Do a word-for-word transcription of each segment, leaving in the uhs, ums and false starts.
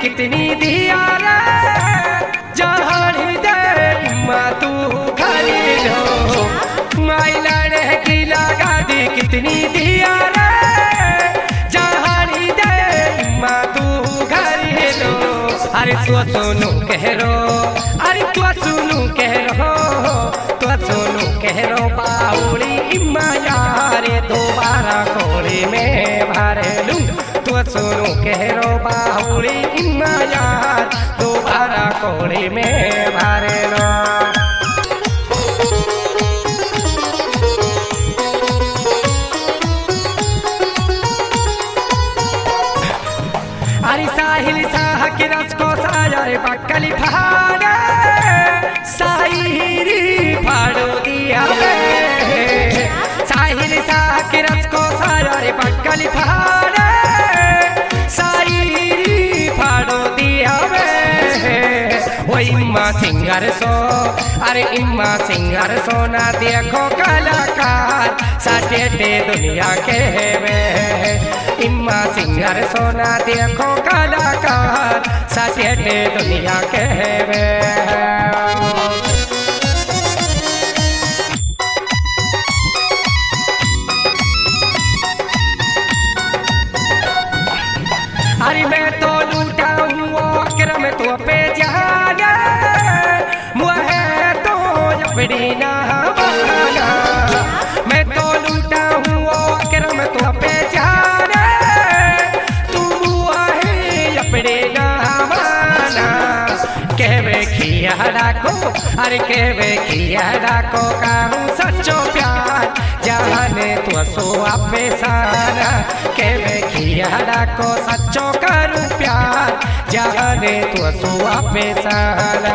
कितनी दिया रे जहानी दे इम्मा तू खाली लो माई लाड़े की लगा दी कितनी दिया रे जहानी दे इम्मा तू खाली लो अरे तू सुनू कह रो अरे तू सुनू कह रो तू सुनू कह रो बाउली इम्मा यारे दोबारा कोड़ी में भर लूं तू सुनू कह रो बाउली इम्मा यार दोबारा कोड़ी में भर लो अरे साहिल साह के रस को सारे बकली फाड़े साहिरी फाड़ो दिया साहिल साह के रस को सारे बकली फाड़े साहिरी फाड़ो दिया वो इम्मा सिंगर सो अरे इम्मा सिंगर सोना देखो कलाकार साथे दुनिया के वे इम्मा सिंगर सोना देखो कलाकार साथे दुनिया के वे अरे मैं तो लूटा हूँ अक्रम तो पे जाना मुहे तो अपनी ना बना मैं तो लूटा हूँ अक्रम तो पे जाना तू मुहे अपने ना बना कहवे किया डाको अरे कहवे किया डाको कहूँ सच्चो प्यार जाने तू सो आपे सारा कहवे किया डाको सच्चो करूँ प्यार जाने तू सो आपे सारा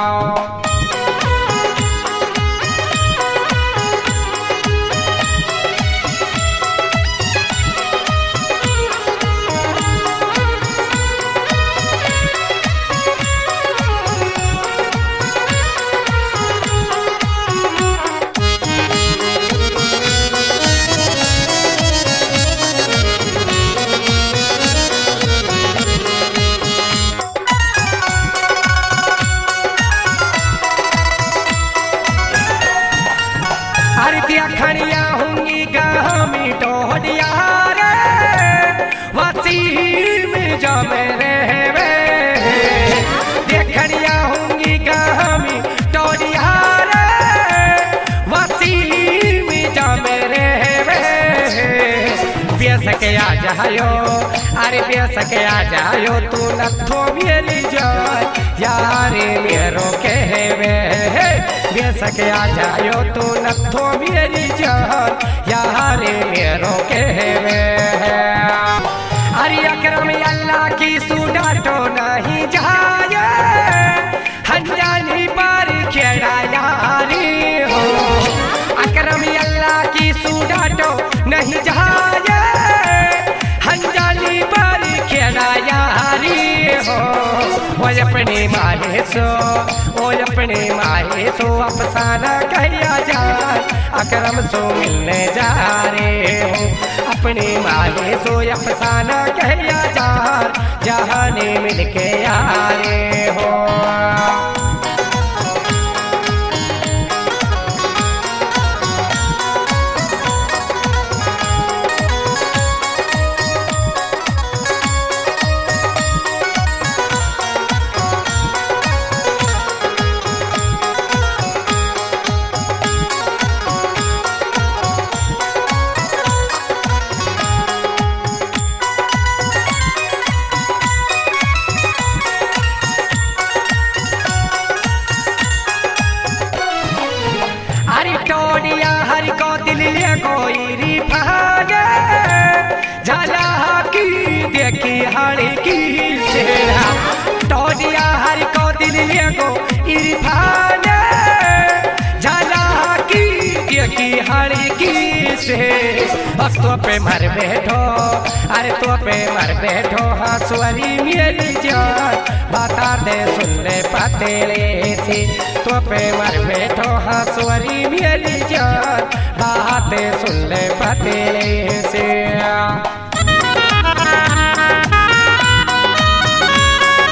खड़िया होंगी गामी टोहडिया रे वसीम जा मेरे वे देखड़िया होंगी गामी टोहडिया रे वसीम जा मेरे वे बेस के आ जायो अरे बेस के आ जायो तू नथो मेरी जाय यारे मेरो कहवे बेस के आ जायो तू नथो मेरी जान यारे मेरो कहवे अरे अकरम अल्लाह की सुडाटो नहीं जाए हंजानी पर खेड़ा यारी हो अकरम अल्लाह की सुडाटो नहीं जाए हंजानी पर खेड़ा यारी हो वो अपने माहे सो वो अपने माहे सो अफसाना कहया जा अकरम सो मिलने जा रे हो अपने माहे सो अफसाना कहया जा जहाने मिल के यारे हो देखी हरी की सेरा टोडिया हर को दिल को इरफान झाला की देखी हरी की से अब तो पे मर बैठो अरे तो पे मर बैठो हंसुअरी मेरी जान बता दे सुन ले पतेले थी तो पे मर बैठो हंसुअरी मेरी जान बातें सुन ले पतेले से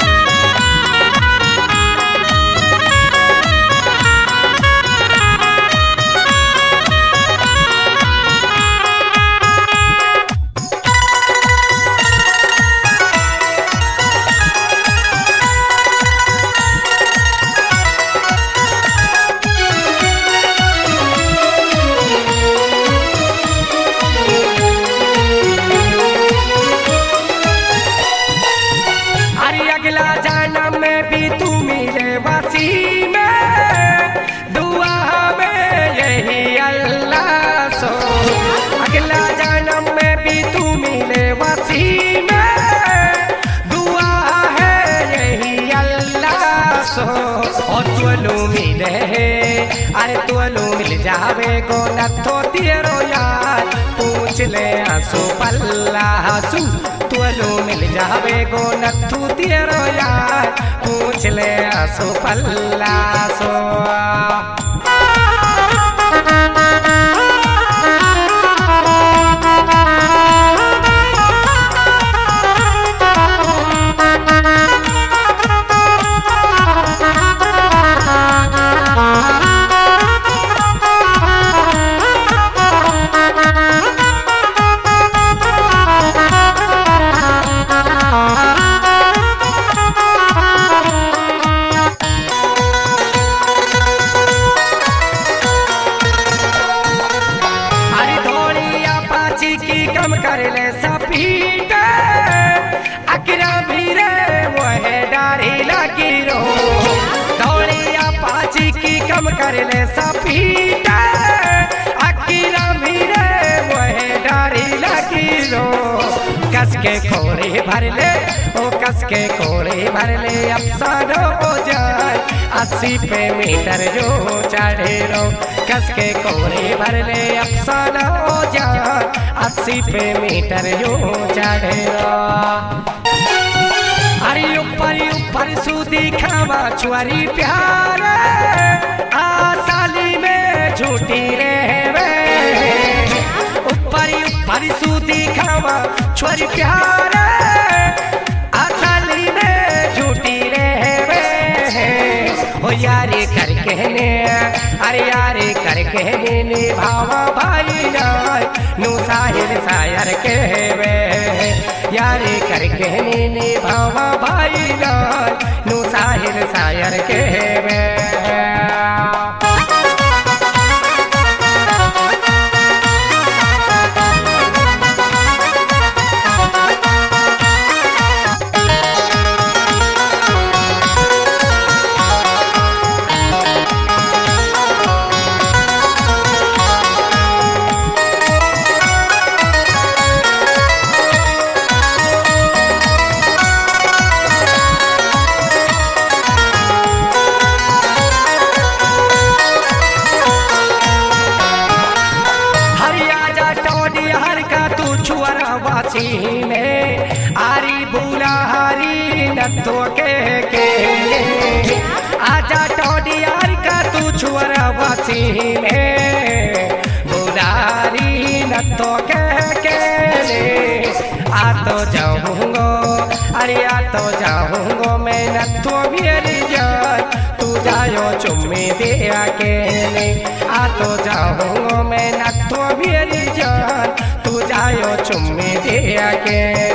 जावे गो नथो तेरो यार पूछ ले आंसू पल्ला आंसू तुलो मिल जावे गो नथो तेरो यार पूछ ले आंसू पल्ला आंसू कर ले सपीट अकरा भीरे वह डारी लगी रो दौड़िया पाची की कम कर ले सपीट अकरा भीरे वह डारी लगी रो कस के खोरे भर ले ओ कस के खोरे भर ले अफसानो हो जाए अस्सी पे मीटर जो चढ़े रो कस के कोरे भर ले अफसाना हो जाए अस्सी पे मीटर जो चढ़े रो अरे ऊपर ऊपर सूदी खावा छुआरी प्यार आ साली में झूठी रहे ऊपर ऊपर सूदी खावा छुआरी प्यार आ साली में झूठी रहे ओ यारे कर कहने अरे यारे कर कहने निभावा भाई नाय नु साहिल सायर कहवे यारे कर कहने निभावा भाई नाय नु साहिल सायर कहवे वासी में आरी बुला हरी नथो के के आजा टोडी यार का तू छुअरा वासी में बुलारी नथो के के आ तो जाऊंगो अरे आ तो जाऊंगो मैं नथो मेरी जान तू जायो चुम्मी दे अकेले आ तो जाऊंगो मैं नथो मेरी जान तू जायो चुम्मी दे के